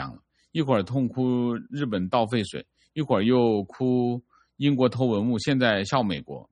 一会儿痛哭日本倒废水，一会儿又哭英国偷文物，现在笑美国。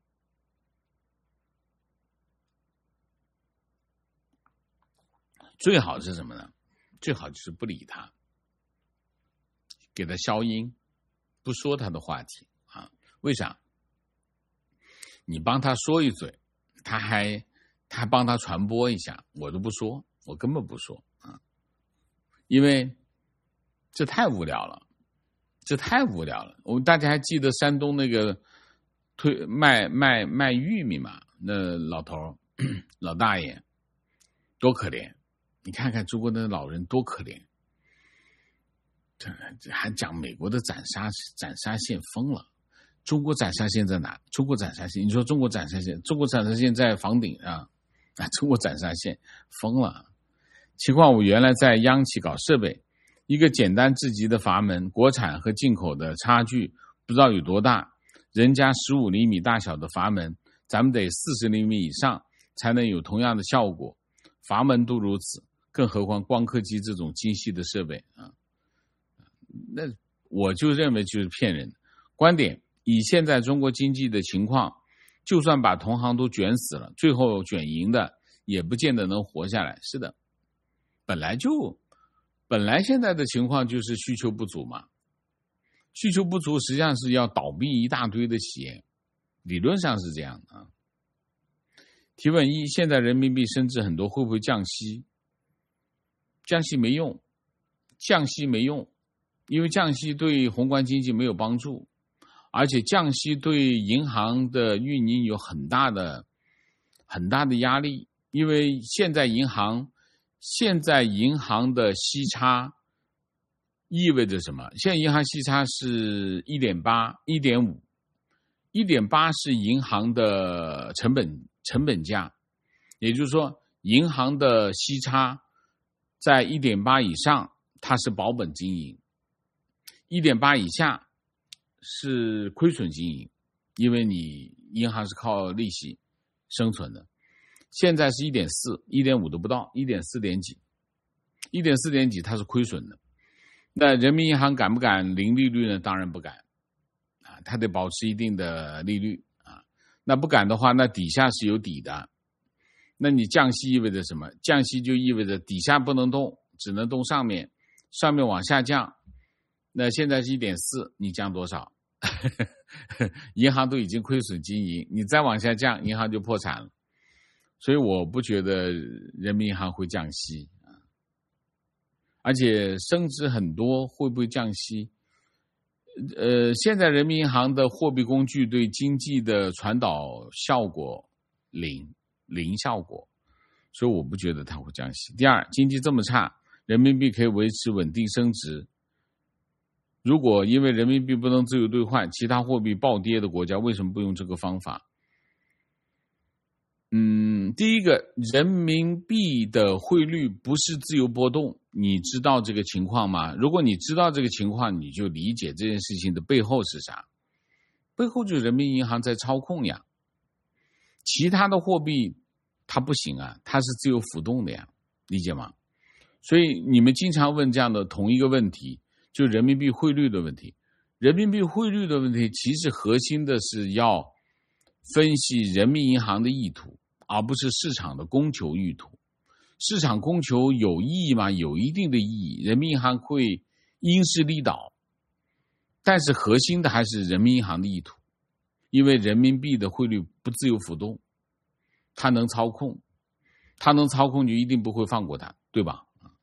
最好是什么呢？最好就是不理他，给他消音，不说他的话题啊。为啥？你帮他说一嘴，他还他还帮他传播一下，我都不说，我根本不说啊，因为这太无聊了，这太无聊了。我们大家还记得山东那个推卖卖卖玉米嘛？那老头老大爷多可怜。你看看中国的老人多可怜，这还讲美国的斩杀斩杀线疯了。中国斩杀线在哪？中国斩杀线，你说中国斩杀线，中国斩杀线在房顶上啊！中国斩杀线疯了。情况我原来在央企搞设备，一个简单至极的阀门，国产和进口的差距不知道有多大。人家十五厘米大小的阀门，咱们得四十厘米以上才能有同样的效果。阀门都如此，更何况光刻机这种精细的设备啊！那我就认为就是骗人。观点：以现在中国经济的情况，就算把同行都卷死了，最后卷赢的也不见得能活下来。是的，本来就本来现在的情况就是需求不足嘛，需求不足实际上是要倒闭一大堆的企业，理论上是这样的啊。提问一：现在人民币升值很多，会不会降息？降息没用，降息没用，因为降息对宏观经济没有帮助，而且降息对银行的运营有很大的很大的压力，因为现在银行现在银行的息差意味着什么？现在银行息差是 一点八 一点五 一点八 是银行的成本成本价，也就是说银行的息差在 一点八 以上它是保本经营， 一点八 以下是亏损经营，因为你银行是靠利息生存的。现在是 一点四 一点五 都不到， 一点四 点几 一点四 点几它是亏损的。那人民银行敢不敢零利率呢？当然不敢啊，它得保持一定的利率啊。那不敢的话，那底下是有底的。那你降息意味着什么？降息就意味着底下不能动，只能动上面，上面往下降。那现在是 一点四， 你降多少？银行都已经亏损经营，你再往下降，银行就破产了。所以我不觉得人民银行会降息，而且升值很多，会不会降息？呃，现在人民银行的货币工具对经济的传导效果零零效果，所以我不觉得它会降息。第二，经济这么差，人民币可以维持稳定升值。如果因为人民币不能自由兑换，其他货币暴跌的国家为什么不用这个方法？嗯，第一个，人民币的汇率不是自由波动，你知道这个情况吗？如果你知道这个情况，你就理解这件事情的背后是啥？背后就是人民银行在操控呀。其他的货币它不行啊，它是自由浮动的呀，理解吗？所以你们经常问这样的同一个问题，就是人民币汇率的问题。人民币汇率的问题其实核心的是要分析人民银行的意图，而不是市场的供求意图。市场供求有意义吗？有一定的意义，人民银行会因势利导，但是核心的还是人民银行的意图，因为人民币的汇率不自由浮动，它能操控，它能操控就一定不会放过它，对吧？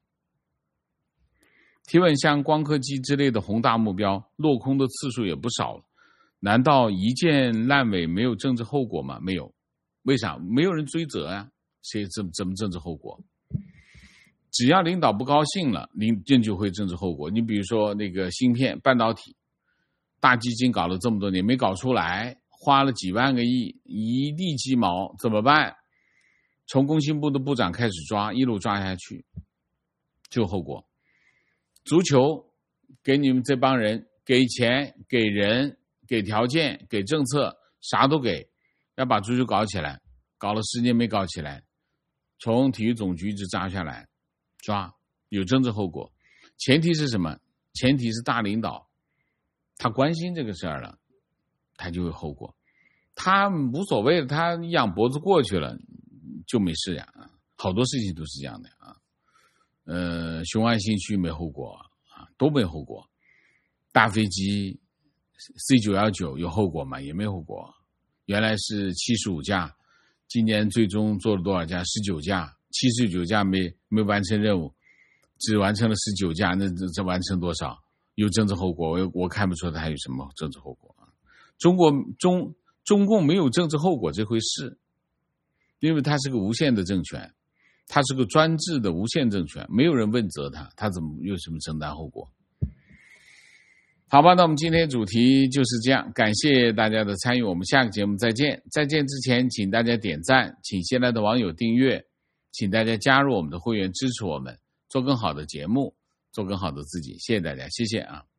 提问：像光刻机之类的宏大目标，落空的次数也不少了，难道一件烂尾没有政治后果吗？没有。为啥？没有人追责啊，谁怎怎么政治后果？只要领导不高兴了，领政就会政治后果。你比如说那个芯片半导体，大基金搞了这么多年没搞出来，花了几万个亿，一地鸡毛，怎么办？从工信部的部长开始抓，一路抓下去，就后果。足球给你们这帮人给钱给人给条件给政策啥都给，要把足球搞起来，搞了十年没搞起来，从体育总局一直抓下来，抓有政治后果。前提是什么？ 前提是大领导他关心这个事儿了，他就有后果。他无所谓的，他仰脖子过去了就没事呀。好多事情都是这样的啊。呃，雄安新区没后果啊，都没后果。大飞机 C 九一九有后果吗？也没后果。原来是七十五架，今年最终做了多少架？十九架，七十九架没没完成任务，只完成了十九架，那这这完成多少？有政治后果，我我看不出它有什么政治后果啊。中国中中共没有政治后果这回事，因为它是个无限的政权，它是个专制的无限政权，没有人问责它，它怎么有什么承担后果？好吧，那我们今天主题就是这样，感谢大家的参与，我们下个节目再见。再见之前，请大家点赞，请新来的网友订阅，请大家加入我们的会员，支持我们做更好的节目，做更好的自己。谢谢大家，谢谢啊。